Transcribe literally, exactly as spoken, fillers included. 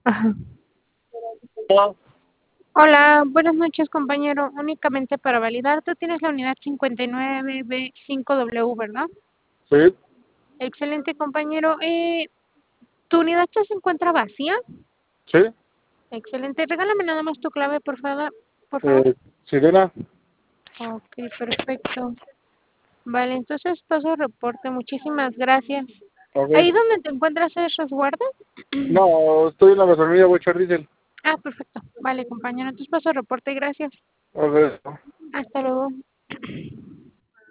Ajá. No, Hola, buenas noches, compañero. Únicamente para validar, tú tienes la unidad cincuenta y nueve B cinco W, ¿verdad? sí, Excelente, compañero. Eh, ¿tu unidad ya se encuentra vacía? sí, Excelente. Regálame nada más tu clave, por favor. Por favor. eh, Sirena, Ok, perfecto. Vale, entonces paso reporte. Muchísimas gracias. ¿Ahí ok. donde te encuentras es resguardo? No, estoy en la gasolinera, voy a echar diésel. Ah, perfecto. Vale, compañero. Entonces paso reporte. Gracias. Ok. Hasta luego.